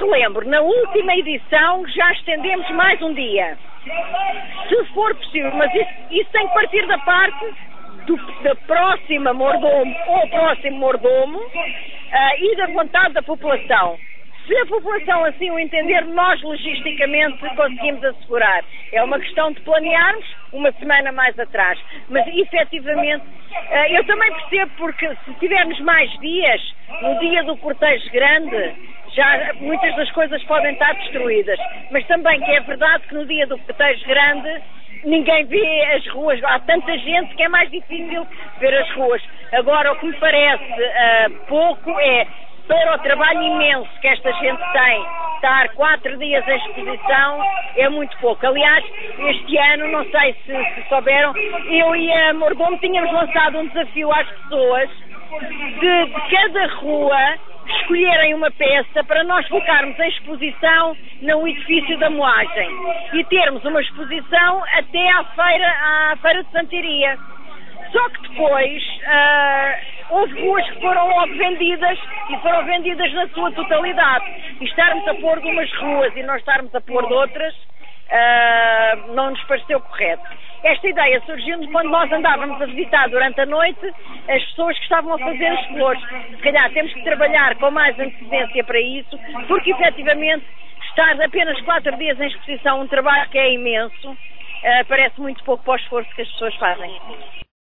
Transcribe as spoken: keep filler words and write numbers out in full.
Relembro, na última edição já estendemos mais um dia. Se for possível, mas isso, isso tem que partir da parte do, da próxima mordomo ou próximo mordomo uh, e da vontade da população. Se a população assim o entender, nós logisticamente conseguimos assegurar. É uma questão de planearmos uma semana mais atrás. Mas, efetivamente, eu também percebo porque se tivermos mais dias, no dia do cortejo grande, já muitas das coisas podem estar destruídas. Mas também que é verdade que no dia do cortejo grande ninguém vê as ruas. Há tanta gente que é mais difícil ver as ruas. Agora, o que me parece uh, pouco é... para o trabalho imenso que esta gente tem, estar quatro dias em exposição é muito pouco. Aliás, este ano, não sei se, se souberam, eu e a Mordomo tínhamos lançado um desafio às pessoas de, de cada rua escolherem uma peça para nós colocarmos em exposição no edifício da Moagem e termos uma exposição até à feira, à feira de Santiria. Só que depois uh, houve ruas que foram logo vendidas e foram vendidas na sua totalidade. E estarmos a pôr de umas ruas e não estarmos a pôr de outras uh, não nos pareceu correto. Esta ideia surgiu-nos quando nós andávamos a visitar durante a noite as pessoas que estavam a fazer as flores. Se calhar temos que trabalhar com mais antecedência para isso, porque efetivamente estar apenas quatro dias em exposição, um trabalho que é imenso, uh, parece muito pouco para o esforço que as pessoas fazem.